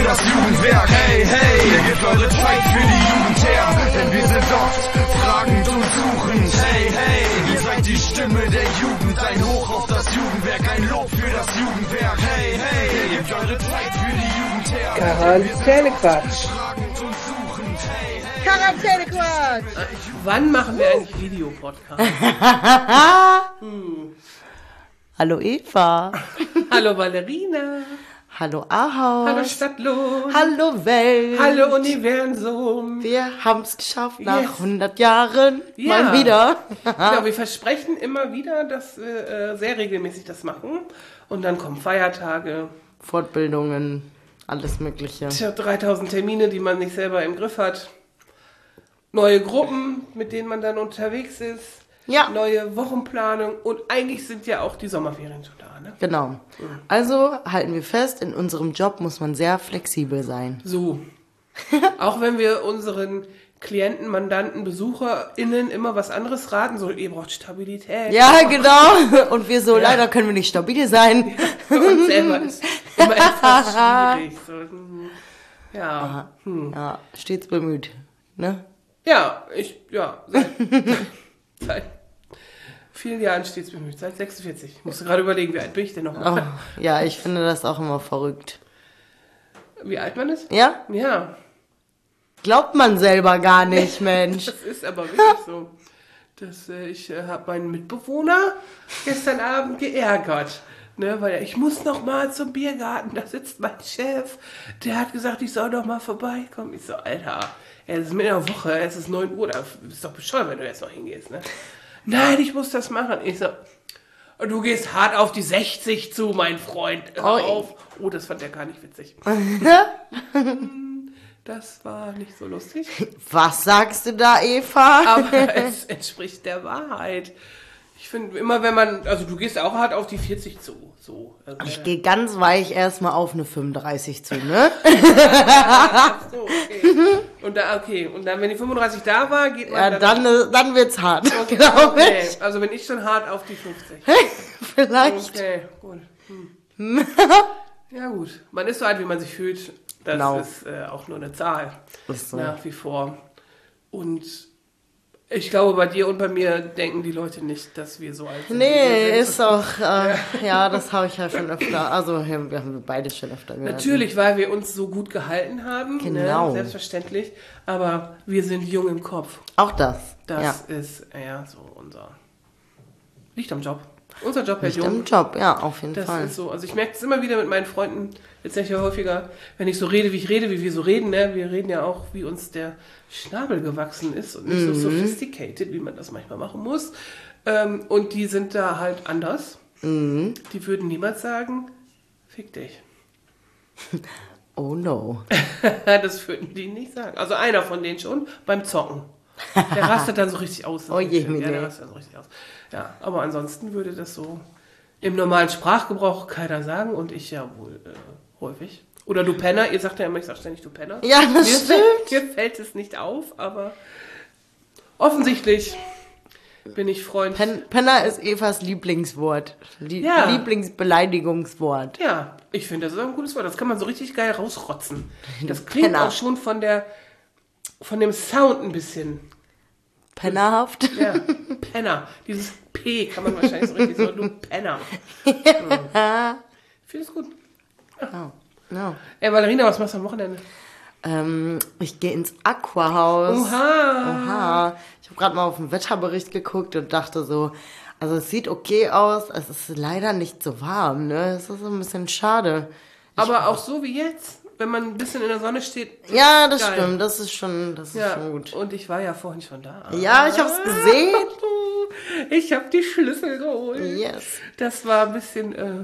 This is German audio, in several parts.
das Jugendwerk. Hey, hey, ihr gebt eure Zeit für die Jugend her, denn wir sind oft fragend und suchend. Hey, hey, ihr seid die Stimme der Jugend, ein Hoch auf das Jugendwerk, ein Lob für das Jugendwerk. Hey, hey, ihr gebt eure Zeit für die Jugend her. Quarantänequatsch. Quarantänequatsch. Wann machen wir eigentlich Videopodcast? Hallo Eva. Hallo Valerina. Hallo Ahaus. Hallo Stadtlohn. Hallo Welt. Hallo Universum. Wir haben es geschafft nach Yes. 100 Jahren. Ja. Mal wieder. Genau, wir versprechen immer wieder, dass wir sehr regelmäßig das machen. Und dann kommen Feiertage. Fortbildungen, alles Mögliche. Tja, 3000 Termine, die man nicht selber im Griff hat. Neue Gruppen, mit denen man dann unterwegs ist. Ja. Neue Wochenplanung. Und eigentlich sind ja auch die Sommerferien schon da, ne? Genau. Also halten wir fest, in unserem Job muss man sehr flexibel sein. So. Auch wenn wir unseren Klienten, Mandanten, BesucherInnen immer was anderes raten, so, ihr braucht Stabilität. Ja, genau. Und wir so, leider können wir nicht stabil sein. Für uns selber ist immer etwas schwierig. So, ja. Ja, stets bemüht. Ne? Ja, seit vielen Jahren stets bemüht, seit 46. Ich musste gerade überlegen, wie alt bin ich denn noch? Oh, ja, ich finde das auch immer verrückt. Wie alt man ist? Ja? Ja, Glaubt man selber gar nicht, Mensch. das ist aber wirklich so. Ich habe meinen Mitbewohner gestern Abend geärgert. Ne, weil ich muss noch mal zum Biergarten, da sitzt mein Chef. Der hat gesagt, ich soll noch mal vorbeikommen. Ich so, Alter, es ist mitten in der Woche, es ist 9 Uhr, da bist doch bescheuert, wenn du jetzt noch hingehst. Ne? Nein, ich muss das machen. Ich so, du gehst hart auf die 60 zu, mein Freund. Hör auf. Oh, das fand er gar nicht witzig. Das war nicht so lustig. Was sagst du da, Eva? Aber es entspricht der Wahrheit. Ich finde, immer wenn man, also du gehst auch hart auf die 40 zu. So. Also, Ich gehe ganz weich erstmal auf eine 35 zu, ne? so, okay. Und dann, wenn die 35 da war, geht man Ja, dann wird's hart, Okay, glaube okay. ich. Also bin ich schon hart auf die 50. Vielleicht. Okay, gut. Ja gut, man ist so alt, wie man sich fühlt. Das Genau. ist auch nur eine Zahl. Ist so. Nach wie vor. Und ich glaube, bei dir und bei mir denken die Leute nicht, dass wir so alt sind. Nee, ist doch, ja, das habe ich ja schon öfter, also wir haben beide schon öfter gehört. Natürlich, weil wir uns so gut gehalten haben. Genau. Ne? Selbstverständlich. Aber wir sind jung im Kopf. Auch das, Das ja. ist eher so Liegt am Job. Unser Job hält Nicht jung. im Job, ja, auf jeden Das Fall. ist so. Also ich merke es immer wieder mit meinen Freunden, jetzt nicht häufiger, wenn ich so rede, wie wir so reden. Ne? Wir reden ja auch, wie uns der Schnabel gewachsen ist und nicht so sophisticated, wie man das manchmal machen muss. Und die sind da halt anders. Die würden niemals sagen, fick dich. Oh no. Das würden die nicht sagen. Also einer von denen schon, beim Zocken. Der rastet dann so richtig aus. Oh je, ja, Mine. der rastet dann so richtig aus. Ja, aber ansonsten würde das so im normalen Sprachgebrauch keiner sagen und ich ja wohl häufig. Oder du Penner, ihr sagt ja immer, ich sag ständig du Penner. Ja, das stimmt. Mir fällt es nicht auf, aber offensichtlich bin ich Freund. Penner ist Evas Lieblingswort. Ja. Lieblingsbeleidigungswort. Ja, ich finde, das ist ein gutes Wort. Das kann man so richtig geil rausrotzen. Das klingt Penner. auch schon von dem Sound ein bisschen. Pennerhaft. Ja, Penner. Dieses P kann man wahrscheinlich so richtig so, du Penner. Ich finde es gut. No. Ey, Valerina, was machst du am Wochenende? Ich gehe ins Aquahaus. Oha. Ich habe gerade mal auf den Wetterbericht geguckt und dachte so, also es sieht okay aus, es ist leider nicht so warm, ne? Es ist so ein bisschen schade. Aber auch so wie jetzt, wenn man ein bisschen in der Sonne steht. Ja, das geil. stimmt, das ist schon gut. Und ich war ja vorhin schon da. Ja, ich hab's gesehen. Ich habe die Schlüssel geholt. Yes. Das war ein bisschen,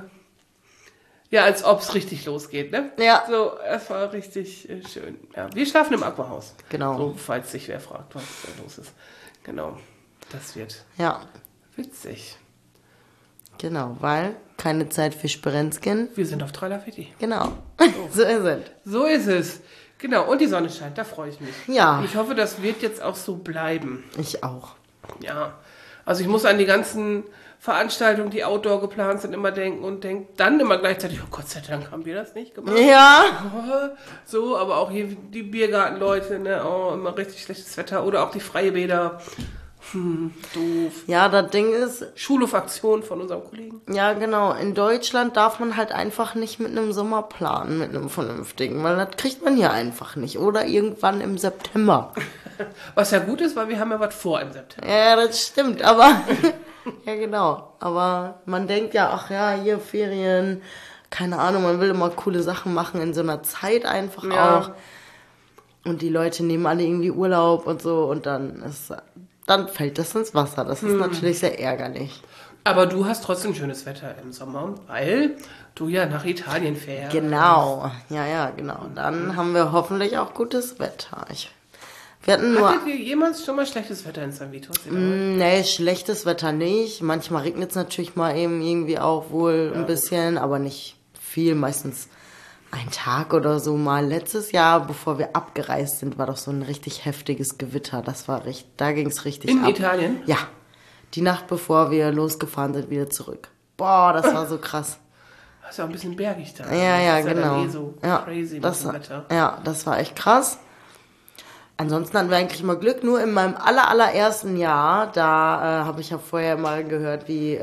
als ob es richtig losgeht, ne? Ja. So, es war richtig schön. Ja, wir schlafen im Aquahaus. Genau. So, falls sich wer fragt, was da los ist. Genau. Das wird Ja, witzig. genau, weil keine Zeit für Sperenzken. Wir sind auf Tralafetti. Genau, so ist es. So ist es. Genau, und die Sonne scheint, da freue ich mich. Ja. Ich hoffe, das wird jetzt auch so bleiben. Ich auch. Ja, also ich muss an die ganzen Veranstaltungen, die outdoor geplant sind, immer denken und denkt dann immer gleichzeitig, oh Gott sei Dank haben wir das nicht gemacht. Ja. So, aber auch hier die Biergartenleute, ne, oh, immer richtig schlechtes Wetter oder auch die Freibäder. Doof. Ja, das Ding ist, Schulhofaktion von unserem Kollegen. ja genau, in Deutschland darf man halt einfach nicht mit einem Sommer planen, mit einem vernünftigen, weil das kriegt man hier einfach nicht. Oder irgendwann im September. Was ja gut ist, weil wir haben ja was vor im September. Ja, das stimmt, aber ja genau. Aber man denkt ja, ach ja, hier Ferien, keine Ahnung, man will immer coole Sachen machen in so einer Zeit einfach auch. Und die Leute nehmen alle irgendwie Urlaub und so und dann fällt das ins Wasser. Das ist natürlich sehr ärgerlich. Aber du hast trotzdem schönes Wetter im Sommer, weil du ja nach Italien fährst. Genau, ja, genau. Dann haben wir hoffentlich auch gutes Wetter. Wir hatten nur... Hattet ihr jemals schon mal schlechtes Wetter in San Vito? Nee, schlechtes Wetter nicht. Manchmal regnet es natürlich mal eben irgendwie auch wohl ein bisschen, aber nicht viel. Meistens ein Tag oder so mal. Letztes Jahr, bevor wir abgereist sind, war doch so ein richtig heftiges Gewitter. Da ging es richtig ab. In Italien? Ja. Die Nacht, bevor wir losgefahren sind, wieder zurück. Boah, das war so krass. Das ist ja auch ein bisschen bergig da. Ja, das ist genau. Ja dann so crazy mit dem Wetter. Ja, das war echt krass. Ansonsten hatten wir eigentlich immer Glück. Nur in meinem allerersten Jahr, da habe ich ja vorher mal gehört, wie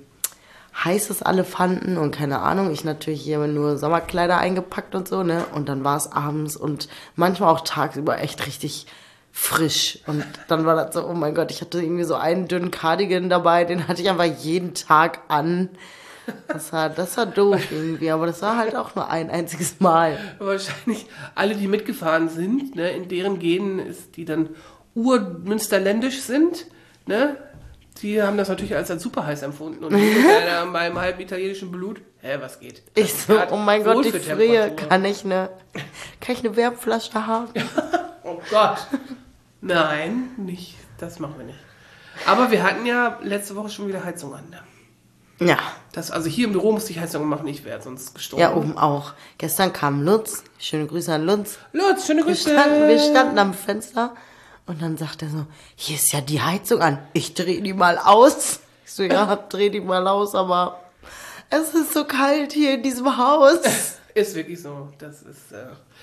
heiß es alle fanden und keine Ahnung. Ich natürlich hier nur Sommerkleider eingepackt und so, ne? Und dann war es abends und manchmal auch tagsüber echt richtig frisch. Und dann war das so, oh mein Gott, ich hatte irgendwie so einen dünnen Cardigan dabei, den hatte ich einfach jeden Tag an. Das war doof irgendwie, aber das war halt auch nur ein einziges Mal. Wahrscheinlich alle, die mitgefahren sind, ne, in deren Genen ist, die dann urmünsterländisch sind, ne, die haben das natürlich als super heiß empfunden. Und beim halben italienischen Blut, was geht? Ich so, oh mein Gott, die Frie, Temperatur. kann ich eine Wärmflasche haben? Oh Gott. Nein, nicht. Das machen wir nicht. Aber wir hatten ja letzte Woche schon wieder Heizung an. Ne? Ja. Also hier im Büro musste ich Heizung machen, ich wäre sonst gestorben. Ja, oben auch. Gestern kam Lutz, schöne Grüße an Lutz. Lutz, schöne Grüße. Wir standen am Fenster und dann sagt er so, hier ist ja die Heizung an, ich drehe die mal aus. Ich so, ja, dreh die mal aus, aber es ist so kalt hier in diesem Haus. Ist wirklich so. Das ist,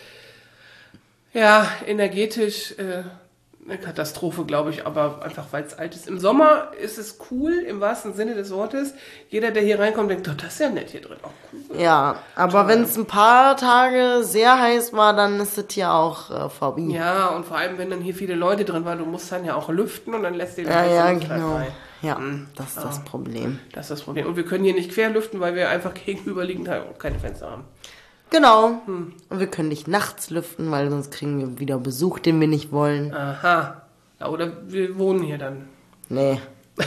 ja, energetisch eine Katastrophe, glaube ich, aber einfach, weil es alt ist. Im Sommer ist es cool, im wahrsten Sinne des Wortes. Jeder, der hier reinkommt, denkt, oh, das ist ja nett hier drin. Auch cool. Ja, aber wenn es ein paar Tage sehr heiß war, dann ist es hier auch vorbei. Ja, und vor allem, wenn dann hier viele Leute drin waren, du musst dann ja auch lüften und dann lässt dir Ja, Luft halt genau. rein. Ja, das ist das Problem. Das ist das Problem. Und wir können hier nicht quer lüften, weil wir einfach gegenüberliegend halt keine Fenster haben. Genau. Und wir können nicht nachts lüften, weil sonst kriegen wir wieder Besuch, den wir nicht wollen. Aha. Ja, oder wir wohnen hier dann. Nee.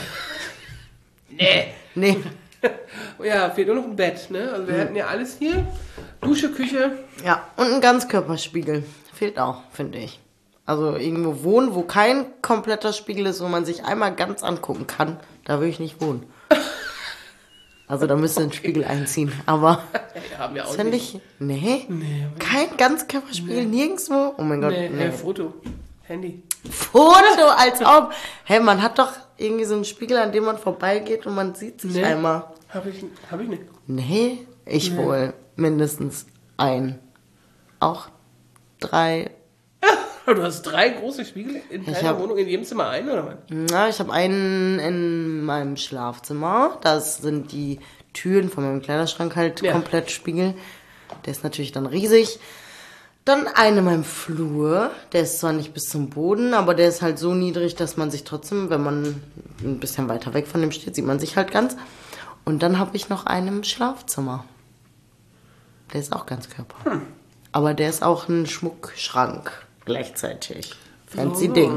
Nee. Ja, fehlt nur noch ein Bett, ne? Also wir hatten ja alles hier. Dusche, Küche. Ja, und ein Ganzkörperspiegel. Fehlt auch, finde ich. Also irgendwo wohnen, wo kein kompletter Spiegel ist, wo man sich einmal ganz angucken kann, da will ich nicht wohnen. Also da müsste ein Spiegel einziehen, aber Ja, haben wir auch das finde nicht. ich, nee, kein Ganzkörperspiegel, nirgendwo. Oh mein Gott, nee. Foto. Handy. Foto, als ob. Hey, man hat doch irgendwie so einen Spiegel, an dem man vorbeigeht und man sieht sich einmal. Hab ich nicht. Nee, ich wohl mindestens ein. Auch 3. Du hast 3 große Spiegel in deiner Wohnung, in jedem Zimmer einen, oder was? Na, ich habe einen in meinem Schlafzimmer. Das sind die Türen von meinem Kleiderschrank halt komplett Spiegel. Der ist natürlich dann riesig. Dann einen in meinem Flur. Der ist zwar nicht bis zum Boden, aber der ist halt so niedrig, dass man sich trotzdem, wenn man ein bisschen weiter weg von dem steht, sieht man sich halt ganz. Und dann habe ich noch einen im Schlafzimmer. Der ist auch Ganzkörper. Aber der ist auch ein Schmuckschrank gleichzeitig. Fancy Ding.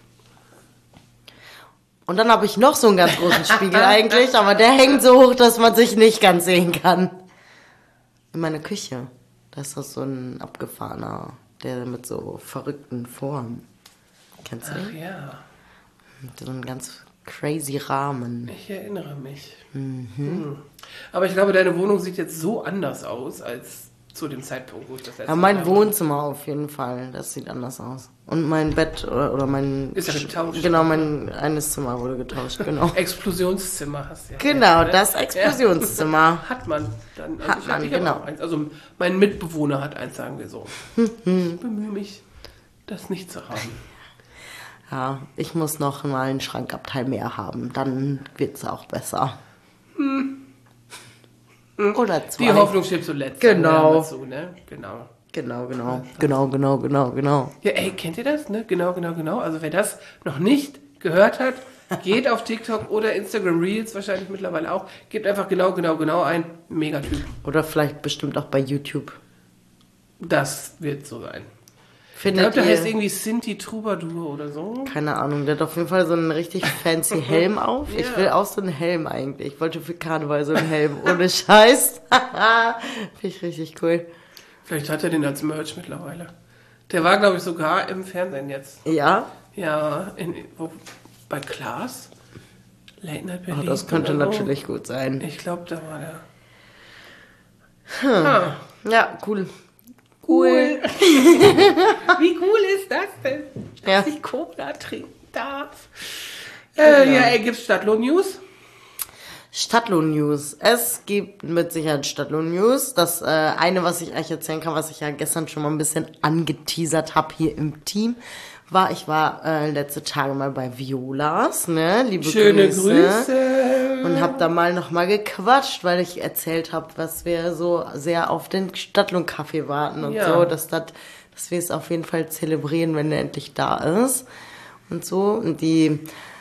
Und dann habe ich noch so einen ganz großen Spiegel eigentlich, aber der hängt so hoch, dass man sich nicht ganz sehen kann. In meiner Küche. Da ist das so ein abgefahrener, der mit so verrückten Formen. Kennst du den? Ach ja, Mit so einem ganz crazy Rahmen. ich erinnere mich. Aber ich glaube, deine Wohnung sieht jetzt so anders aus als zu dem Zeitpunkt, wo ich das letzte Ja, Mal mein war. Wohnzimmer auf jeden Fall, das sieht anders aus. Und mein Bett oder mein... Ist ja getauscht. Genau, mein eines Zimmer wurde getauscht, genau. Explosionszimmer hast du ja. Genau, ne? das Explosionszimmer. Ja, hat man. Dann, Hat ich man, hatte genau. auch eins. Also mein Mitbewohner hat eins, sagen wir so. Ich bemühe mich, das nicht zu haben. Ja, ich muss noch mal einen Schrankabteil mehr haben, dann wird's auch besser. Oder zwei. Die Hoffnung stirbt zuletzt. Genau. sagen wir dazu, ne? Genau. Genau. Ja, ey, kennt ihr das? Ne? Genau. Also wer das noch nicht gehört hat, geht auf TikTok oder Instagram Reels, wahrscheinlich mittlerweile auch. Gebt einfach genau ein. Megatyp. Oder vielleicht bestimmt auch bei YouTube. Das wird so sein. Ich Findet glaube, der heißt ihr... irgendwie Sinti Troubadour oder so. Keine Ahnung, der hat auf jeden Fall so einen richtig fancy Helm auf. Ja. Ich will auch so einen Helm eigentlich. Ich wollte für Karneval so einen Helm, ohne Scheiß. Finde ich richtig cool. Vielleicht hat er den als Merch mittlerweile. Der war, glaube ich, sogar im Fernsehen jetzt. Ja? Ja, bei Klaas. Late Night Oh, Berlin. das könnte oder so. natürlich gut sein. Ich glaube, da war der. Ja, cool. Cool. Wie cool ist das denn, Ja. dass ich Cola trinken darf? Ja, gibt's Stadtlohn-News? Stadtlohn-News. Es gibt mit Sicherheit Stadtlohn-News. Das eine, was ich euch erzählen kann, was ich ja gestern schon mal ein bisschen angeteasert habe hier im Team, ich war letzte Tage mal bei Violas, ne? Liebe Schöne Grüße. Und hab da noch mal gequatscht, weil ich erzählt habe, was wir so sehr auf den Stadtlohn-Kaffee warten und Ja. so, dass wir es auf jeden Fall zelebrieren, wenn der endlich da ist und so. Und die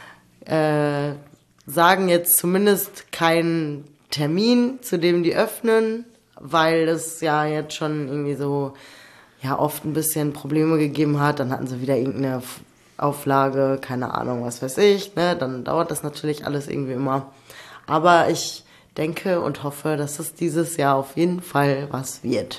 sagen jetzt zumindest keinen Termin, zu dem die öffnen, weil es ja jetzt schon irgendwie so oft ein bisschen Probleme gegeben hat. Dann hatten sie wieder irgendeine Auflage, keine Ahnung, was weiß ich, ne? Dann dauert das natürlich alles irgendwie immer. Aber ich denke und hoffe, dass es dieses Jahr auf jeden Fall was wird.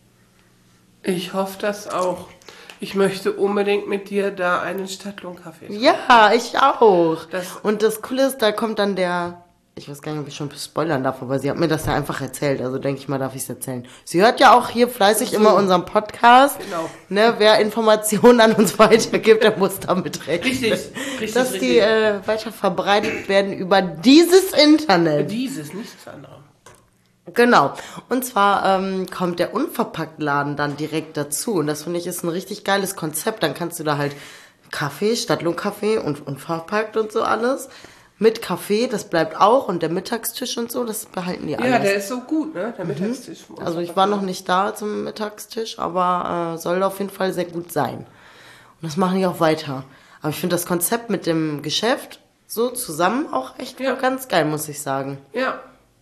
Ich hoffe das auch. Ich möchte unbedingt mit dir da einen Stadtlohn-Kaffee trinken. Ja, ich auch. Das- Und das Coole ist, da kommt dann ich weiß gar nicht, ob ich schon spoilern darf, aber sie hat mir das ja einfach erzählt, also denke ich mal, darf ich es erzählen. Sie hört ja auch hier fleißig immer unseren Podcast. Genau. Ne, wer Informationen an uns weitergibt, der muss damit rechnen. Richtig. Dass die weiter verbreitet werden über dieses Internet. Dieses, nichts anderes. Genau. Und zwar kommt der Unverpacktladen dann direkt dazu. Und das finde ich ist ein richtig geiles Konzept. Dann kannst du da halt Kaffee, Stadtlohn-Kaffee und unverpackt und so alles. Mit Kaffee, das bleibt auch. Und der Mittagstisch und so, das behalten die alles. Ja, der ist so gut, ne? Der Mittagstisch. Also ich war noch nicht da zum Mittagstisch, aber soll auf jeden Fall sehr gut sein. Und das machen die auch weiter. Aber ich finde das Konzept mit dem Geschäft so zusammen auch echt ganz geil, muss ich sagen. Ja.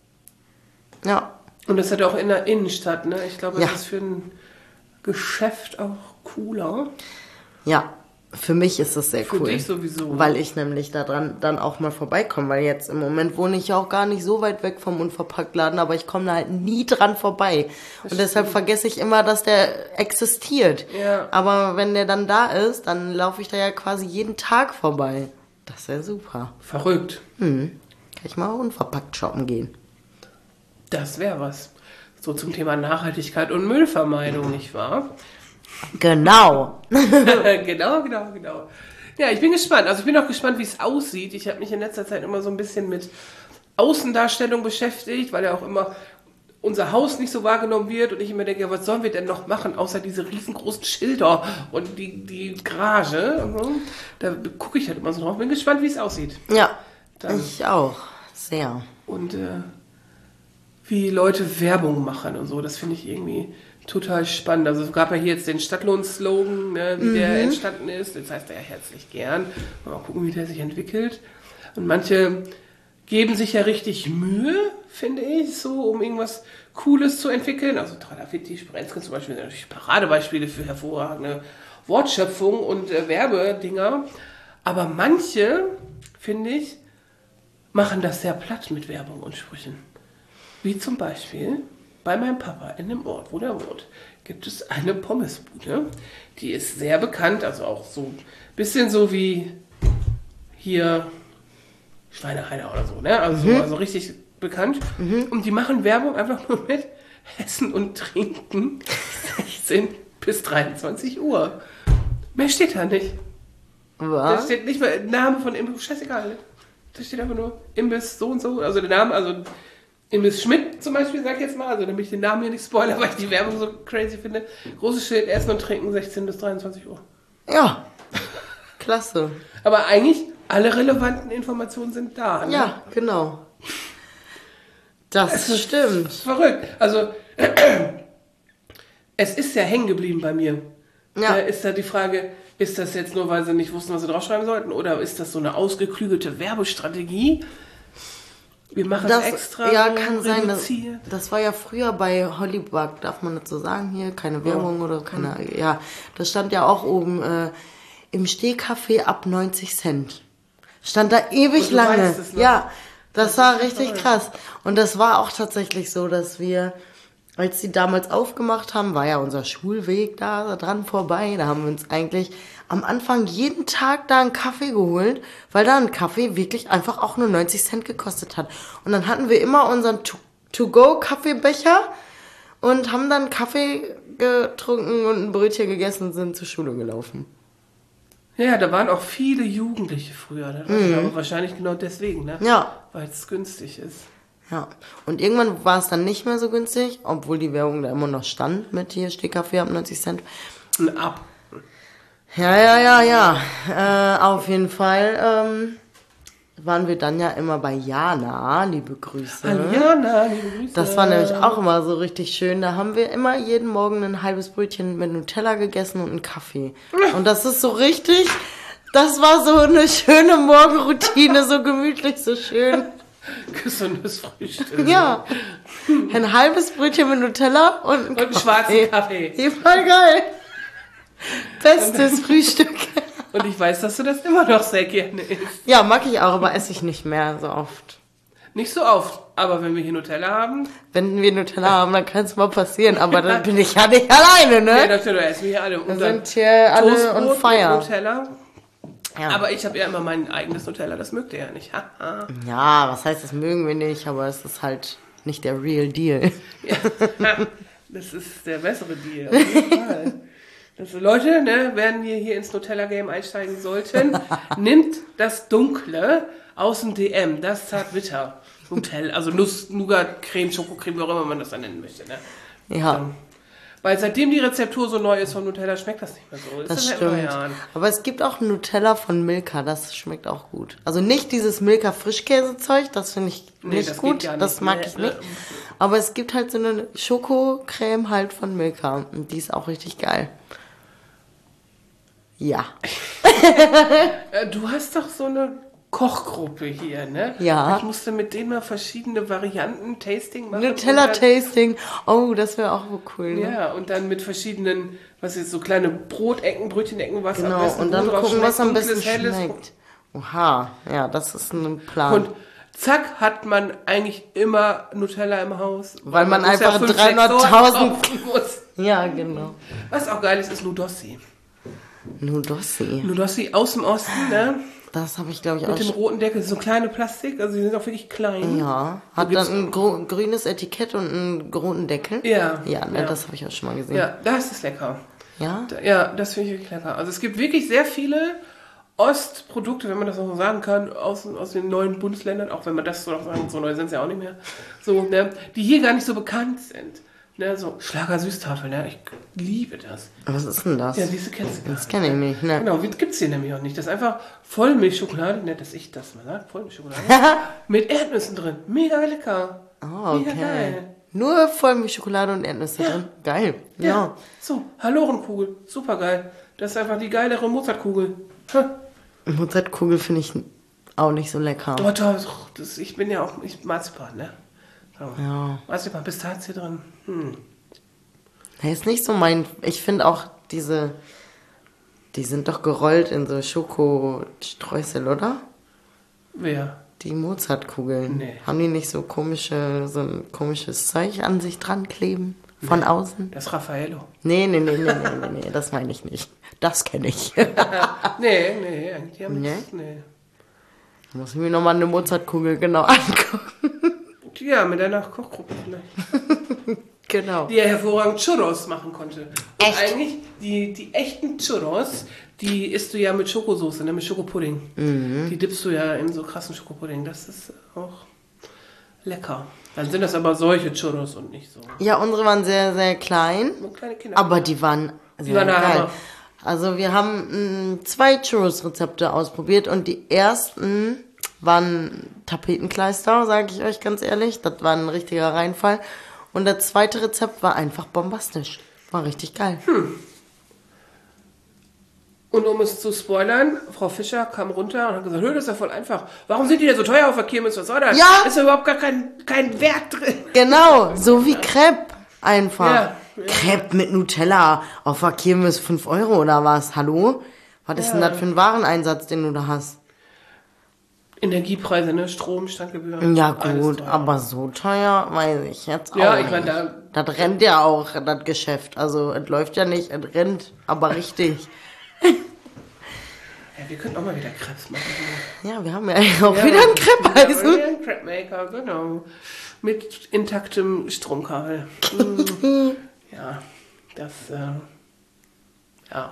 Ja. Und das hat er auch in der Innenstadt, ne? Ich glaube, das Ja. ist für ein Geschäft auch cooler. Ja, für mich ist das sehr Für cool. dich sowieso. Weil ich nämlich da dran dann auch mal vorbeikomme, weil jetzt im Moment wohne ich ja auch gar nicht so weit weg vom Unverpacktladen, aber ich komme da halt nie dran vorbei. Und deshalb vergesse ich immer, dass der existiert. Ja. Aber wenn der dann da ist, dann laufe ich da ja quasi jeden Tag vorbei. Das ist ja super. Verrückt. Kann ich mal unverpackt shoppen gehen. Das wäre was. So zum Thema Nachhaltigkeit und Müllvermeidung, nicht wahr? Genau. genau. Ja, ich bin gespannt. Also ich bin auch gespannt, wie es aussieht. Ich habe mich in letzter Zeit immer so ein bisschen mit Außendarstellung beschäftigt, weil ja auch immer unser Haus nicht so wahrgenommen wird und ich immer denke, ja, was sollen wir denn noch machen, außer diese riesengroßen Schilder und die Garage. Und so. Da gucke ich halt immer so drauf. Bin gespannt, wie es aussieht. Ja, Dann- ich auch. Sehr. Und wie Leute Werbung machen und so, das finde ich irgendwie total spannend. Also es gab ja hier jetzt den Stadtlohn-Slogan, ne, wie der entstanden ist. Das heißt ja herzlich gern. Mal gucken, wie der sich entwickelt. Und manche geben sich ja richtig Mühe, finde ich, so um irgendwas Cooles zu entwickeln. Also Tralafitti, Sprenzke zum Beispiel sind natürlich Paradebeispiele für hervorragende Wortschöpfung und Werbedinger. Aber manche, finde ich, machen das sehr platt mit Werbung und Sprüchen. Wie zum Beispiel bei meinem Papa in dem Ort, wo der wohnt, gibt es eine Pommesbude. Die ist sehr bekannt, also auch so ein bisschen so wie hier Schweinereiner oder so, ne? Also, so, also richtig bekannt. Und die machen Werbung einfach nur mit Essen und Trinken 16 bis 23 Uhr. Mehr steht da nicht. Da Was? steht nicht mal Name von Imbiss, scheißegal. Da steht einfach nur Imbiss so und so. Also der Name, also Imbiss Schmidt zum Beispiel, sag ich jetzt mal. Also damit ich den Namen hier nicht spoilere, weil ich die Werbung so crazy finde. Großes Schild, Essen und Trinken 16 bis 23 Uhr. Ja. Klasse. Aber eigentlich alle relevanten Informationen sind da. Ne? Ja, genau. Das stimmt. Verrückt. Also es ist ja hängen geblieben bei mir. Ja. Da ist da die Frage, ist das jetzt nur, weil sie nicht wussten, was sie draufschreiben sollten? Oder ist das so eine ausgeklügelte Werbestrategie? Wir machen es extra. Ja, so kann sein. reduziert. Das war ja früher bei Hollybug, darf man das so sagen hier? Keine Werbung oder keine. Ja, das stand ja auch oben im Stehkaffee ab 90 Cent. Stand da ewig Und du lange. weißt es noch? Ja, das war ist richtig verrückt. krass. Und das war auch tatsächlich so, dass wir, als die damals aufgemacht haben, war ja unser Schulweg da dran vorbei. Da haben wir uns eigentlich am Anfang jeden Tag da einen Kaffee geholt, weil da ein Kaffee wirklich einfach auch nur 90 Cent gekostet hat. Und dann hatten wir immer unseren To-Go-Kaffeebecher und haben dann Kaffee getrunken und ein Brötchen gegessen und sind zur Schule gelaufen. Ja, da waren auch viele Jugendliche früher. Das weiß ich aber wahrscheinlich genau deswegen, ne? Ja. Weil es günstig ist. Ja, und irgendwann war es dann nicht mehr so günstig, obwohl die Werbung da immer noch stand mit hier Stehkaffee ab 90 Cent. Ein Ab. Ja. Auf jeden Fall waren wir dann ja immer bei Jana, liebe Grüße. Jana, liebe Grüße. Das war nämlich auch immer so richtig schön. Da haben wir immer jeden Morgen ein halbes Brötchen mit Nutella gegessen und einen Kaffee. Und das ist so richtig, das war so eine schöne Morgenroutine, so gemütlich, so schön. Gesundes Frühstück. Ja, ein halbes Brötchen mit Nutella und Und einen schwarzen Kaffee. Ja, voll geil. Bestes Frühstück. Und ich weiß, dass du das immer noch sehr gerne isst. Ja, mag ich auch, aber esse ich nicht mehr so oft. Nicht so oft, aber wenn wir hier Nutella haben, Wenn wir Nutella haben, dann kann es mal passieren, aber dann bin ich ja nicht alleine, ja, ne? Nutella essen wir hier alle. Wir Und dann sind hier alle Toastbrot on mit fire. Nutella. Ja. Aber ich habe ja immer mein eigenes Nutella, das mögt ihr ja nicht. Haha. Ja, was heißt, das mögen wir nicht, aber es ist halt nicht der real deal. Ja. Das ist der bessere Deal. Auf jeden Fall. Also Leute, ne, wenn ihr hier ins Nutella-Game einsteigen sollten, nimmt das Dunkle aus dem DM, das Zartbitter. Nutella, also Nuss, Nougat, Creme, Schokocreme, wie auch immer man das dann nennen möchte. Ne? Ja, Weil seitdem die Rezeptur so neu ist von Nutella, schmeckt das nicht mehr so. das ist seit ein paar stimmt. Jahren. Aber es gibt auch Nutella von Milka, das schmeckt auch gut. Also nicht dieses Milka-Frischkäsezeug, das finde ich Nee, nicht das geht gut, gar nicht. das mag Nee, ich nicht. Aber es gibt halt so eine Schokocreme halt von Milka und die ist auch richtig geil. Ja. Du hast doch so eine Kochgruppe hier, ne? Ja. Ich musste mit denen mal verschiedene Varianten Tasting machen. Nutella-Tasting, oh, das wäre auch wohl cool. Ne? Ja, und dann mit verschiedenen, was ist so kleine Brotecken, Brötchenecken, was am Genau, besten und dann wo drauf gucken, was am schmeckt, besten dunkles, helles. schmeckt. Oha, ja, das ist ein Plan. Und zack, hat man eigentlich immer Nutella im Haus. Weil man muss einfach 5, 6 Sorten 300.000 kaufen muss. Ja, genau. Was auch geil ist Nudossi. Nudossi aus dem Osten, ne? Das habe ich, glaube ich, auch Mit dem schon. roten Deckel, so kleine Plastik, also die sind auch wirklich klein. Ja, hat gibt's- dann ein grünes Etikett und einen roten Deckel. Ja. Ja, ne, Ja. das habe ich auch schon mal gesehen. Ja, das ist lecker. Ja? Ja, das finde ich wirklich lecker. Also es gibt wirklich sehr viele Ostprodukte, wenn man das noch so sagen kann, aus den neuen Bundesländern, auch wenn man das so noch sagen, so neu sind sie ja auch nicht mehr, so, ne, die hier gar nicht so bekannt sind. Ne, so Schlager-Süßtafel, ne, ich liebe das. Was ist denn das? Ja, diese kennst du gar Das kenne ich nicht, ne? Genau, gibt's hier nämlich auch nicht. Das ist einfach Vollmilchschokolade, nicht, dass ich das mal sage, Vollmilchschokolade, mit Erdnüssen drin. Mega lecker. Oh, Mega okay. geil. Nur Vollmilchschokolade und Erdnüsse drin. Geil. Ja. So, Hallorenkugel, super geil. Das ist einfach die geilere Mozartkugel. Ha. Mozartkugel finde ich auch nicht so lecker. Oh, toll. Ich bin ja auch Marzipan, ne? So. Ja. Marzipan, Pistazie drin. Der ist nicht so mein. Ich finde auch die sind doch gerollt in so Schokostreusel, oder? Wer? Die Mozartkugeln. Nee. Haben die nicht so ein komisches Zeug an sich dran kleben? Von außen? Das Raffaello. Nee, das meine ich nicht. Das kenne ich. Nee, eigentlich haben Nee? nichts. Nee. Muss ich mir nochmal eine Mozartkugel genau angucken. Ja, mit einer Kochgruppe vielleicht. Genau. Die hervorragend Churros machen konnte. Und Echt? eigentlich, die echten Churros, die isst du ja mit Schokosauce, ne, mit Schokopudding. Die dippst du ja in so krassen Schokopudding. Das ist auch lecker. Dann sind das aber solche Churros und nicht so. Ja, unsere waren sehr, sehr klein. Nur kleine Kinder. Aber die waren sehr waren der geil. Hammer. Also wir haben 2 Churros-Rezepte ausprobiert und die ersten waren Tapetenkleister, sage ich euch ganz ehrlich. Das war ein richtiger Reinfall. Und das zweite Rezept war einfach bombastisch. War richtig geil. Und um es zu spoilern, Frau Fischer kam runter und hat gesagt, das ist ja voll einfach. Warum sind die denn so teuer auf der Kirmes? Was soll das? Ja. Ist ja überhaupt gar kein Wert drin. Genau, so wie Crepe einfach. Ja. Crepe mit Nutella auf der Kirmes 5 € oder was? Hallo? Was ist denn das für ein Wareneinsatz, den du da hast? Energiepreise, ne? Strom, Standgebühren. Ja alles gut, teuer. aber so teuer weiß ich jetzt Ja, auch ich nicht. meine, Das rennt ja auch, das Geschäft. Also es läuft ja nicht, es rennt, aber richtig. Ja, wir könnten auch mal wieder Krebs machen. Ja, wir haben ja auch wieder ein Crepe-Eisen. Ja, ein Crepe-Maker, genau. Mit intaktem Stromkabel. Ja, das, ja.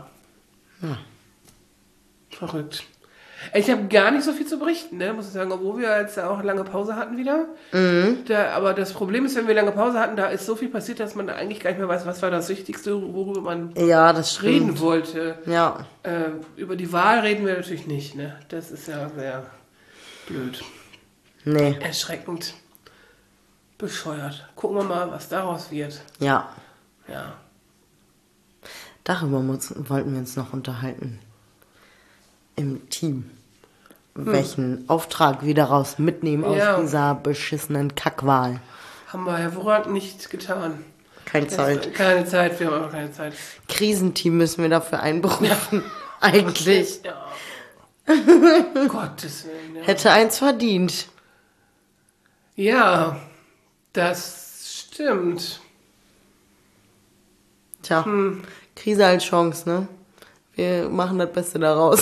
Verrückt. Ich habe gar nicht so viel zu berichten, ne, muss ich sagen, obwohl wir jetzt auch lange Pause hatten wieder. Aber das Problem ist, wenn wir lange Pause hatten, da ist so viel passiert, dass man eigentlich gar nicht mehr weiß, was war das Wichtigste, worüber man Ja, das reden stimmt. wollte. Ja, Über die Wahl reden wir natürlich nicht, ne? Das ist ja sehr blöd. nee, Erschreckend. Bescheuert. Gucken wir mal, was daraus wird. ja. Ja. Darüber wollten wir uns noch unterhalten. Im Team. Welchen Auftrag wir daraus mitnehmen Ja. aus dieser beschissenen Kackwahl. Haben wir hervorragend nicht getan. Keine Zeit. Keine Zeit, wir haben einfach keine Zeit. Krisenteam müssen wir dafür einberufen. Eigentlich. Ja. Gottes Willen. Ja. Hätte eins verdient. Ja, das stimmt. Tja, Krise als Chance, ne? Wir machen das Beste daraus.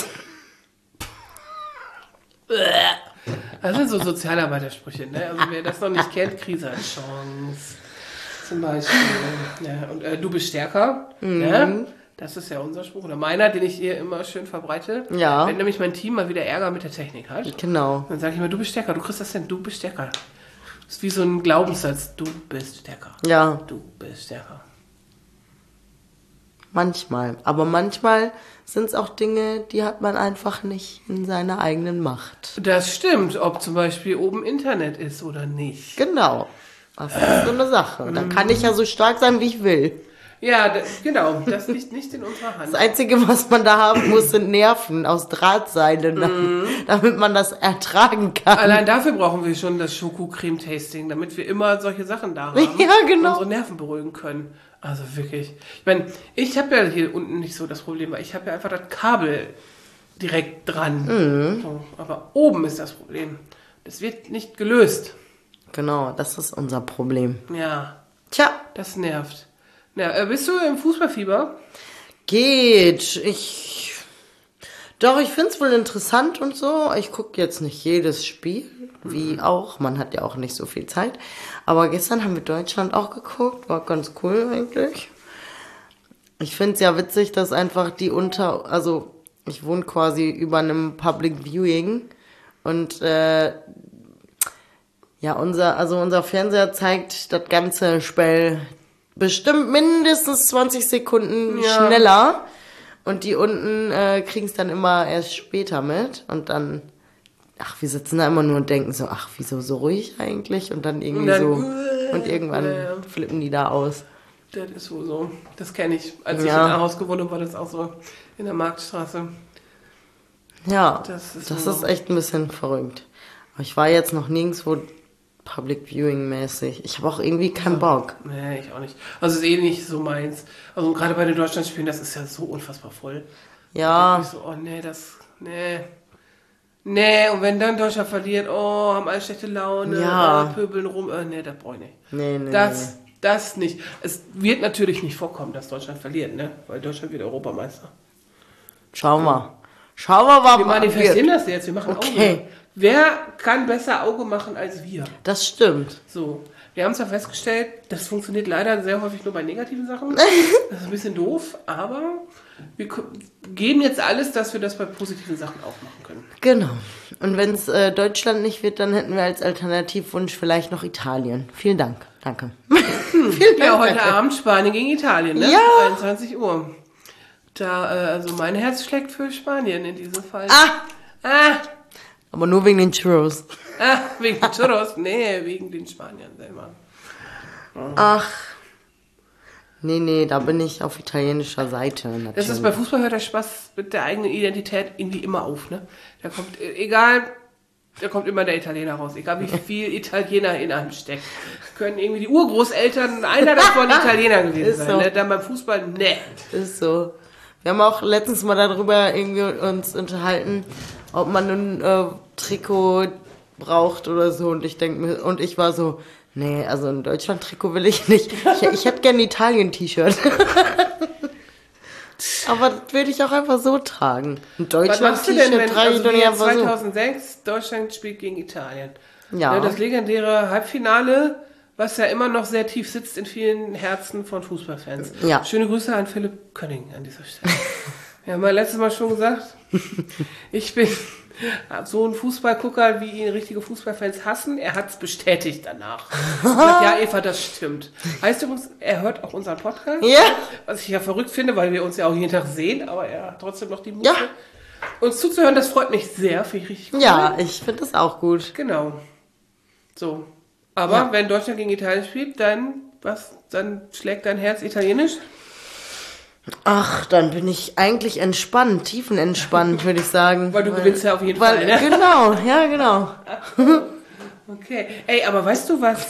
Das sind so Sozialarbeitersprüche, ne? Also wer das noch nicht kennt, Krise als Chance. Zum Beispiel. Ja, und du bist stärker. Ne? Das ist ja unser Spruch. Oder meiner, den ich hier immer schön verbreite. Ja. Wenn nämlich mein Team mal wieder Ärger mit der Technik hat, Genau. dann sage ich immer, du bist stärker, du kriegst das hin, du bist stärker. Das ist wie so ein Glaubenssatz, du bist stärker. Ja, Du bist stärker. manchmal. Aber manchmal sind es auch Dinge, die hat man einfach nicht in seiner eigenen Macht. Das stimmt, ob zum Beispiel oben Internet ist oder nicht. Genau. Das ist so eine Sache. Da kann ich ja so stark sein, wie ich will. Ja, genau, das liegt nicht in unserer Hand. Das Einzige, was man da haben muss, sind Nerven aus Drahtseilen, damit man das ertragen kann. Allein dafür brauchen wir schon das Schoko-Creme-Tasting, damit wir immer solche Sachen da haben. Ja, genau. Und unsere Nerven beruhigen können. Also wirklich. Ich meine, ich habe ja hier unten nicht so das Problem, weil ich habe ja einfach das Kabel direkt dran. So, aber oben ist das Problem. Das wird nicht gelöst. Genau, das ist unser Problem. Ja, Tja, das nervt. Ja, bist du im Fußballfieber? geht. Doch, ich find's wohl interessant und so. Ich gucke jetzt nicht jedes Spiel, wie auch. Man hat ja auch nicht so viel Zeit. Aber gestern haben wir Deutschland auch geguckt. War ganz cool eigentlich. Ich find's ja witzig, dass einfach also ich wohne quasi über einem Public Viewing und ja, unser Fernseher zeigt das ganze Spiel bestimmt mindestens 20 Sekunden Ja. schneller. Und die unten kriegen es dann immer erst später mit. Und dann, wir sitzen da immer nur und denken so, wieso so ruhig eigentlich? Und dann irgendwie Und dann, so. Und irgendwann ja. flippen die da aus. Das ist wohl so. Das kenne ich. Als ich Ja. in Ahaus gewohnt habe, war das auch so in der Marktstraße. Ja, Das ist das so. ist echt ein bisschen verrückt. Aber ich war jetzt noch nirgendwo Public Viewing mäßig. Ich habe auch irgendwie keinen Bock. Nee, ich auch nicht. Also ist eh nicht so meins. Also gerade bei den Deutschlandspielen, das ist ja so unfassbar voll. Ja, Ich so, nee, und wenn dann Deutschland verliert, haben alle schlechte Laune, Ja. pöbeln rum, nee, das brauche ich nicht. nee. Das nicht. Es wird natürlich nicht vorkommen, dass Deutschland verliert, ne? Weil Deutschland wird Europameister. Schauen wir. Schauen wir mal, Wir manifestieren das jetzt, wir machen Okay. Auge. Wer kann besser Auge machen als wir? Das stimmt. So, Wir haben zwar festgestellt, das funktioniert leider sehr häufig nur bei negativen Sachen. Das ist ein bisschen doof, aber wir geben jetzt alles, dass wir das bei positiven Sachen auch machen können. Genau. Und wenn es Deutschland nicht wird, dann hätten wir als Alternativwunsch vielleicht noch Italien. Vielen Dank. Danke. Ja, heute Abend Spanien gegen Italien, ne? Ja. 21 Uhr. Da, also mein Herz schlägt für Spanien in diesem Fall. Aber nur wegen den Churros. Wegen den Churros? Nee, wegen den Spaniern selber. Ach. Nee, da bin ich auf italienischer Seite. Natürlich. Das ist bei Fußball, hört der Spaß mit der eigenen Identität irgendwie immer auf, ne? Da kommt immer der Italiener raus, egal wie viel Italiener in einem steckt. Können irgendwie die Urgroßeltern einer davon Italiener gewesen sein, so. ne? Dann beim Fußball, ne. Ist so. Wir haben auch letztens mal darüber irgendwie uns unterhalten, ob man ein Trikot braucht oder so. Und ich war so, nee, also ein Deutschland-Trikot will ich nicht. Ich hätte gerne ein Italien-T-Shirt. Aber das würde ich auch einfach so tragen. Ein Was machst du denn, wenn Deutschland-T-Shirt trage ich doch nicht einfach so. 2006 Deutschland spielt gegen Italien? Ja. Das legendäre Halbfinale, was ja immer noch sehr tief sitzt in vielen Herzen von Fußballfans. Ja. Schöne Grüße an Philipp Könning an dieser Stelle. Wir haben ja letztes Mal schon gesagt, ich bin so ein Fußballgucker, wie ihn richtige Fußballfans hassen. Er hat es bestätigt danach. Sagt, ja, Eva, das stimmt. Heißt übrigens, er hört auch unseren Podcast. Ja. Was ich ja verrückt finde, weil wir uns ja auch jeden Tag sehen, aber er hat trotzdem noch die Muße. Ja. Uns zuzuhören, das freut mich sehr. Finde ich richtig cool. Ja, ich finde das auch gut. Genau. So. Aber Ja. wenn Deutschland gegen Italien spielt, dann schlägt dein Herz italienisch? Ach, dann bin ich eigentlich entspannt, tiefenentspannt, würde ich sagen. Weil du gewinnst ja auf jeden Fall, ne? Genau, ja, genau. Okay. Ey, aber weißt du, was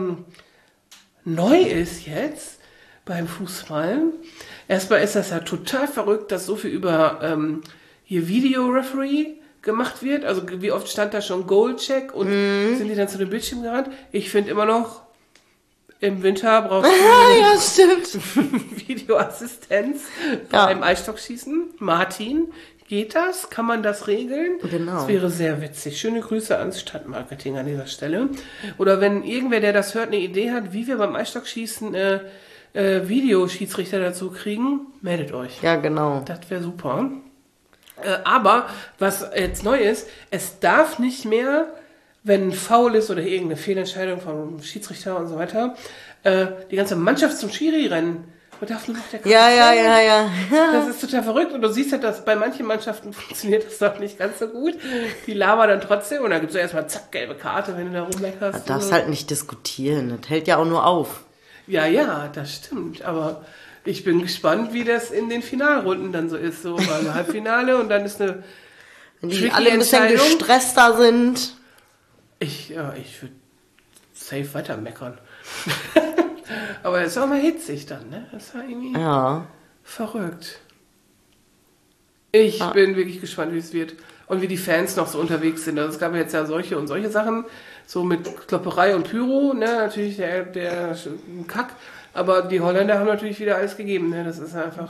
neu ist jetzt beim Fußball? Erstmal ist das ja total verrückt, dass so viel über hier Video-Referee gemacht wird. Also wie oft stand da schon Goal-Check und sind die dann zu dem Bildschirm gerannt? Ich finde immer noch, im Winter brauchst du Ja, stimmt. Videoassistenz beim Eisstockschießen. Martin, geht das? Kann man das regeln? Genau. Das wäre sehr witzig. Schöne Grüße ans Stadtmarketing an dieser Stelle. Oder wenn irgendwer, der das hört, eine Idee hat, wie wir beim Eisstockschießen Videoschiedsrichter dazu kriegen, meldet euch. Ja, genau. Das wäre super. Aber was jetzt neu ist, es darf nicht mehr, wenn ein Foul ist oder irgendeine Fehlentscheidung vom Schiedsrichter und so weiter, die ganze Mannschaft zum Schiri rennen. Man darf nur noch der Ja. Das ist total verrückt. Und du siehst halt, dass bei manchen Mannschaften funktioniert das doch nicht ganz so gut. Die labern dann trotzdem und dann gibt es erstmal zack, gelbe Karte, wenn du da rummeckerst. Du darfst halt nicht diskutieren. Das hält ja auch nur auf. Ja, das stimmt. Aber ich bin gespannt, wie das in den Finalrunden dann so ist. So beim Halbfinale und dann ist eine Wenn die tricky alle ein bisschen Entscheidung. gestresster sind. Ich würde safe weiter meckern. Aber es ist auch mal hitzig dann, ne? Das ist ja irgendwie verrückt. Ich bin wirklich gespannt, wie es wird. Und wie die Fans noch so unterwegs sind. Also es gab jetzt ja solche und solche Sachen, so mit Klopperei und Pyro, ne? Natürlich der Kack. Aber die Holländer haben natürlich wieder alles gegeben, ne? Das ist einfach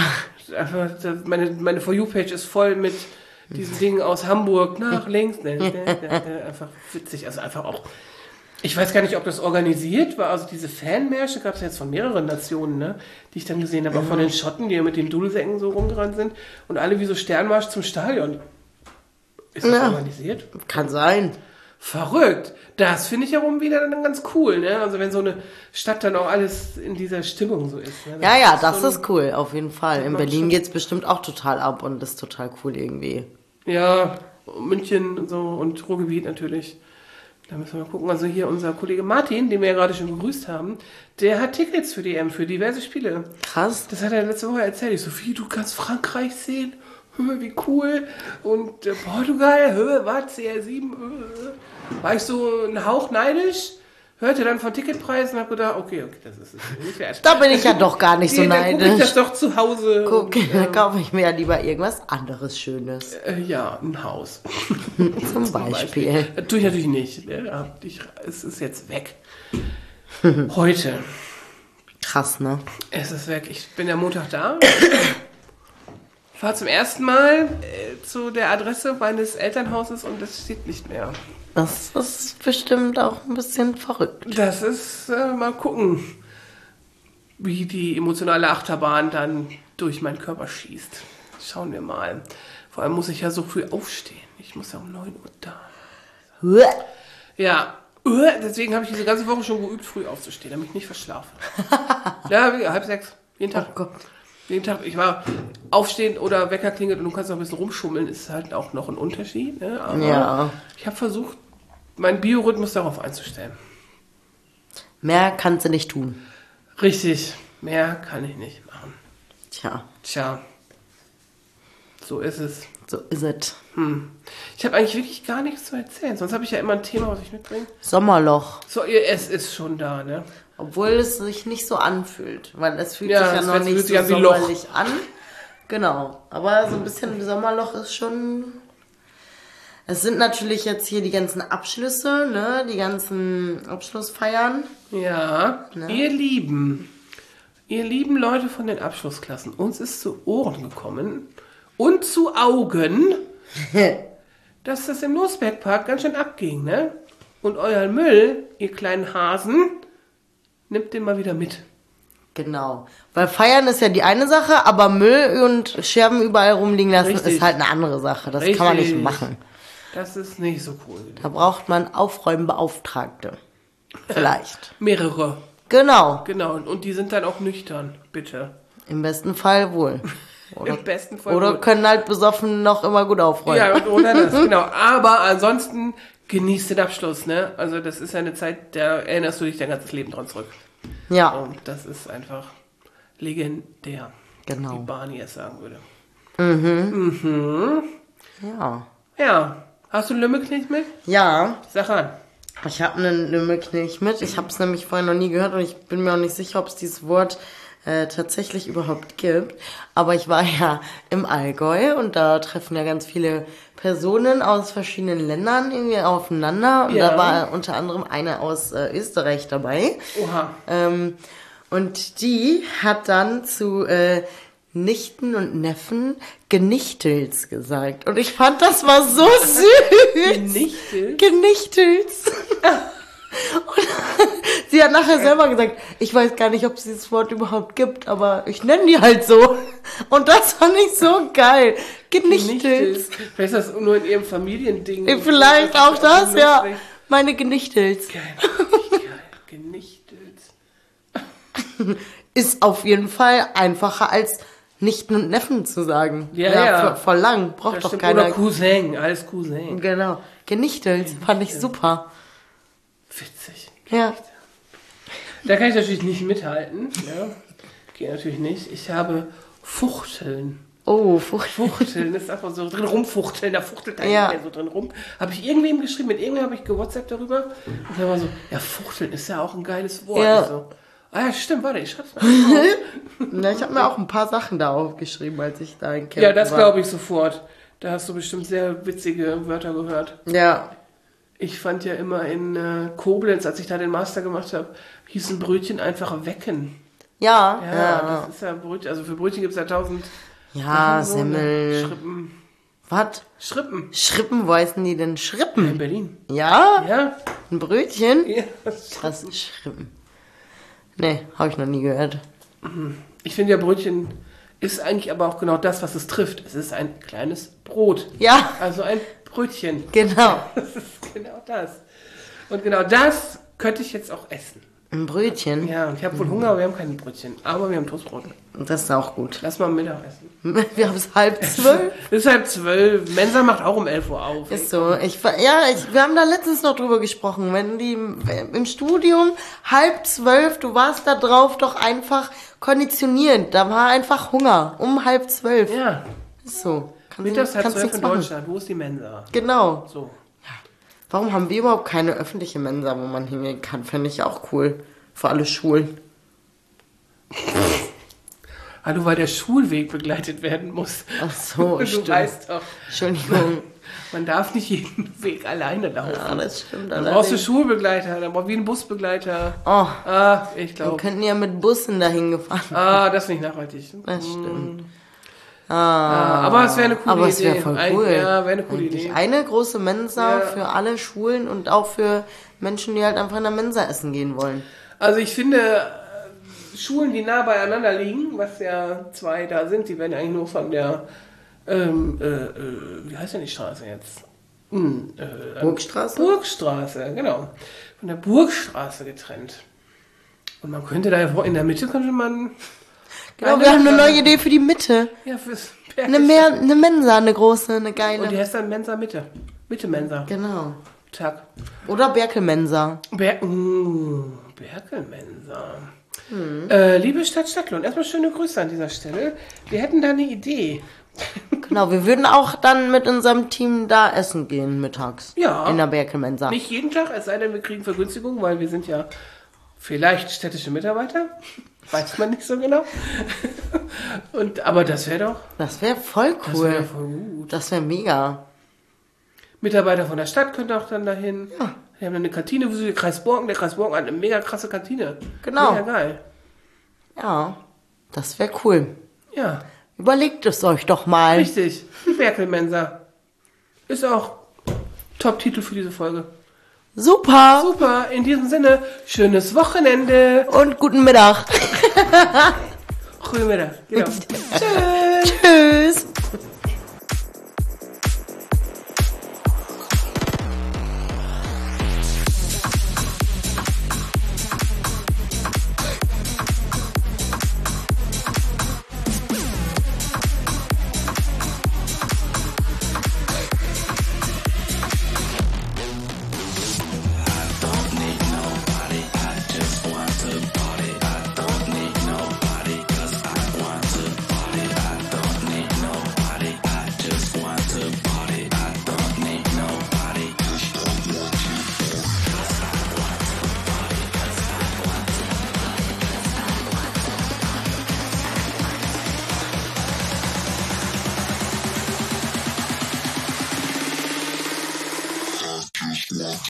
meine For You-Page ist voll mit diesen Dingen aus Hamburg nach links. Einfach witzig. Also einfach auch. Ich weiß gar nicht, ob das organisiert war. Also diese Fanmärsche gab es jetzt von mehreren Nationen, ne? Die ich dann gesehen habe. Auch von den Schotten, die ja mit den Dudelsäcken so rumgerannt sind. Und alle wie so Sternmarsch zum Stadion. Ist das organisiert? Kann sein. Verrückt. Das finde ich ja wieder dann ganz cool, ne? Also wenn so eine Stadt dann auch alles in dieser Stimmung so ist. Ne? Das ist cool, auf jeden Fall. In Berlin geht's bestimmt auch total ab und ist total cool irgendwie. Ja, München und so und Ruhrgebiet natürlich. Da müssen wir mal gucken. Also hier unser Kollege Martin, den wir ja gerade schon begrüßt haben, der hat Tickets für die EM, für diverse Spiele. Krass. Das hat er letzte Woche erzählt. Ich so, wie, du kannst Frankreich sehen? Wie cool. Und Portugal, was, CR7? War ich so ein Hauch neidisch, hörte dann von Ticketpreisen und habe gedacht, okay, das ist nicht wert. Da bin ich ja doch gar nicht so Dann gucke ich das neidisch. doch zu Hause. Da kaufe ich mir ja lieber irgendwas anderes Schönes. Ja, ein Haus. Zum Beispiel. Das tue ich natürlich nicht. Ne? Es ist jetzt weg. Heute. Krass, ne? Es ist weg. Ich bin ja Montag da. War zum ersten Mal zu der Adresse meines Elternhauses und das steht nicht mehr. Das ist bestimmt auch ein bisschen verrückt. Das ist, mal gucken, wie die emotionale Achterbahn dann durch meinen Körper schießt. Schauen wir mal. Vor allem muss ich ja so früh aufstehen. Ich muss ja um 9 Uhr da. Ja, deswegen habe ich diese ganze Woche schon geübt, früh aufzustehen, damit ich nicht verschlafe. Ja, 5:30, jeden Tag. Oh Gott. Jeden Tag, ich war aufstehen oder Wecker klingelt und du kannst noch ein bisschen rumschummeln, ist halt auch noch ein Unterschied. Ne? Aber Ja. ich habe versucht, meinen Biorhythmus darauf einzustellen. Mehr kannst du nicht tun. Richtig, mehr kann ich nicht machen. Tja, So ist es. so ist es. Ich habe eigentlich wirklich gar nichts zu erzählen, sonst habe ich ja immer ein Thema, was ich mitbringe. Sommerloch. So, es ist schon da, ne? Obwohl es sich nicht so anfühlt, weil es fühlt Ja, sich ja es noch fühlt nicht sich so an wie Loch. sommerlich an. Genau, aber so ein bisschen Sommerloch ist schon... Es sind natürlich jetzt hier die ganzen Abschlüsse, ne? Die ganzen Abschlussfeiern. Ja, Ne? ihr lieben Leute von den Abschlussklassen, uns ist zu Ohren gekommen und zu Augen, dass das im Losbergpark ganz schön abging, ne? Und euer Müll, ihr kleinen Hasen, nimmt den mal wieder mit. Genau. Weil feiern ist ja die eine Sache, aber Müll und Scherben überall rumliegen lassen Richtig. ist halt eine andere Sache. Das kann man nicht Richtig. machen. Das ist nicht so cool. Da braucht man Aufräumbeauftragte. Vielleicht. Mehrere, Genau. genau. Und die sind dann auch nüchtern, bitte. Im besten Fall wohl. Im besten Fall. Oder gut. können halt besoffen noch immer gut aufräumen. Ja, oder das, genau. Aber ansonsten genießt den Abschluss, ne? Also das ist ja eine Zeit, da erinnerst du dich dein ganzes Leben dran zurück. Ja, Und das ist einfach legendär, wie genau. Barney es sagen würde. Ja. Ja, hast du einen Lümmelknecht mit? Ja, Sag an. ich habe einen Lümmelknecht mit. Ich habe es nämlich vorher noch nie gehört und ich bin mir auch nicht sicher, ob es dieses Wort tatsächlich überhaupt gibt. Aber ich war ja im Allgäu und da treffen ja ganz viele Personen aus verschiedenen Ländern irgendwie aufeinander. Und Ja. da war unter anderem eine aus Österreich dabei. Oha. Und die hat dann zu Nichten und Neffen Genichtels gesagt. Und ich fand, das war so süß. Genichtels? Genichtels. Und sie hat nachher selber gesagt, ich weiß gar nicht, ob es dieses Wort überhaupt gibt, aber ich nenne die halt so. Und das fand ich so geil. Genichtels. Vielleicht ist das nur in ihrem Familiending. Vielleicht auch das, ja. Lustig. Meine Genichtels. Geil. Genichtels. Ist auf jeden Fall einfacher als Nichten und Neffen zu sagen. Ja. Voll lang. Braucht Das doch stimmt. keiner. Oder Cousin, alles Cousin. Genau. Genichtels fand ich super. Witzig. Ja. Da kann ich natürlich nicht mithalten. Ja. Geht natürlich nicht. Ich habe Fuchteln. Oh, Fuchtel. Fuchteln ist einfach so drin rumfuchteln, da fuchtelt Ja. einer so drin rum. Habe ich irgendwem geschrieben, mit irgendwem habe ich gewhatsappt darüber. Und der war so, ja, fuchteln ist ja auch ein geiles Wort. Ja. Ich so, ah ja, stimmt, warte, ich schreib's mal auf. Na, ich habe mir auch ein paar Sachen da aufgeschrieben, als ich da in Campen Ja, das war. glaube ich sofort. Da hast du bestimmt sehr witzige Wörter gehört. Ja. Ich fand ja immer in Koblenz, als ich da den Master gemacht habe, hieß ein Brötchen einfach wecken. Ja. Ja, Ja. das ist ja Brötchen, also für Brötchen gibt es ja 1000 Ja, so, ne? Semmel. Schrippen. Was? Schrippen. Schrippen, wo heißen die denn In Schrippen? Berlin. Ja? Ja. Ein Brötchen? Ja. Was? Schrippen. Nee, habe ich noch nie gehört. Ich finde ja, Brötchen ist eigentlich aber auch genau das, was es trifft. Es ist ein kleines Brot. Ja, Also ein Brötchen. genau. Das ist genau das. Und genau das könnte ich jetzt auch essen. Ein Brötchen. Ja, und ich habe wohl Hunger, aber wir haben keine Brötchen. Aber wir haben Toastbrot. Das ist auch gut. Lass mal Mittag essen. Wir haben es 11:30. Es ist 11:30. Mensa macht auch um 11 Uhr auf. Ist so. Wir haben da letztens noch drüber gesprochen. Wenn die im Studium 11:30, du warst da drauf doch einfach konditioniert. Da war einfach Hunger. Um 11:30. Ja. Ist so. Mittags kannst 12 nichts in machen. Deutschland. Wo ist die Mensa? Genau. So. Warum haben wir überhaupt keine öffentliche Mensa, wo man hingehen kann? Fände ich auch cool. Für alle Schulen. Hallo, weil der Schulweg begleitet werden muss. Ach so, Du stimmt. weißt doch, Entschuldigung. man darf nicht jeden Weg alleine laufen. Ja, das stimmt. Dann brauchst du allerdings. Schulbegleiter, dann brauchst du wie einen Busbegleiter. Oh, Ich wir glaube. könnten ja mit Bussen dahin gefahren. Das ist nicht nachhaltig. Das stimmt. Aber es wäre eine coole Idee. Aber es wäre voll cool. Ja, wäre eine coole Eigentlich Idee. eine große Mensa Ja. für alle Schulen und auch für Menschen, die halt einfach in der Mensa essen gehen wollen. Also ich finde, Schulen, die nah beieinander liegen, was ja 2 da sind, die werden eigentlich nur von der, wie heißt denn die Straße jetzt? Burgstraße? Burgstraße, genau. Von der Burgstraße getrennt. Und man könnte da in der Mitte könnte man... Genau, wir haben eine neue Idee für die Mitte. Ja, fürs Eine Mensa, eine große, eine geile. Und die heißt dann Mensa Mitte. Mitte Mensa. Genau. Tag. Oder Berkelmensa. Berkelmensa. Liebe Stadt Stadtlohn, erstmal schöne Grüße an dieser Stelle. Wir hätten da eine Idee. Genau, wir würden auch dann mit unserem Team da essen gehen mittags. Ja. In der Berkelmensa. Nicht jeden Tag, es sei denn, wir kriegen Vergünstigung, weil wir sind ja vielleicht städtische Mitarbeiter. Weiß man nicht so genau. Aber das wäre doch... Das wäre voll Das cool. wäre voll gut. Das wäre mega. Mitarbeiter von der Stadt können auch dann dahin. Ja. Wir haben eine Kantine, wo der Kreis Borken hat eine mega krasse Kantine. Genau. Mega geil. Ja, das wäre cool. Ja, Überlegt es euch doch mal. richtig. Die Berkelmensa. Ist auch Top-Titel für diese Folge. Super. Super, in diesem Sinne, schönes Wochenende. Und guten Mittag. Goedemiddag. Genau. Tschüss.